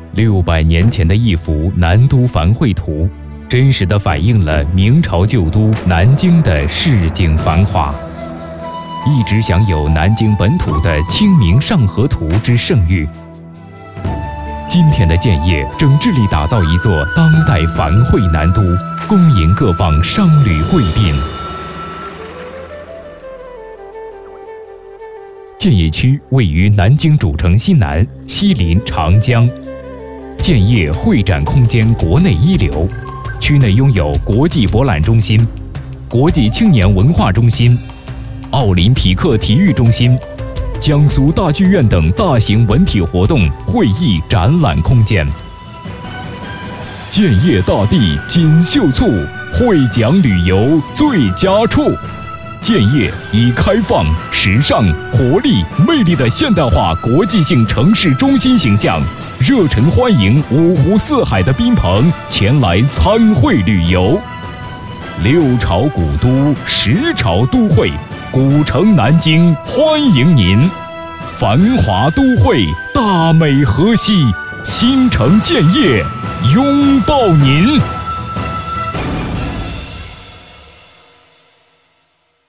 600年前的一幅南都繁绘图，真实地反映了明朝旧都南京的市井繁华，一直享有南京本土的《清明上河图》之盛誉。今天的建业正致力打造一座当代繁汇南都，恭迎各方商旅贵宾。建业区位于南京主城西南，西临长江。建业会展空间国内一流，区内拥有国际博览中心、国际青年文化中心、奥林匹克体育中心、江苏大剧院等大型文体活动、会议展览空间。建业大地锦绣簇，会讲旅游最佳处。建业以开放、时尚、活力、魅力的现代化国际性城市中心形象，热忱欢迎五湖四海的宾朋前来参会旅游。6朝古都，10朝都会，古城南京欢迎您！繁华都会，大美河西，新城建业拥抱您！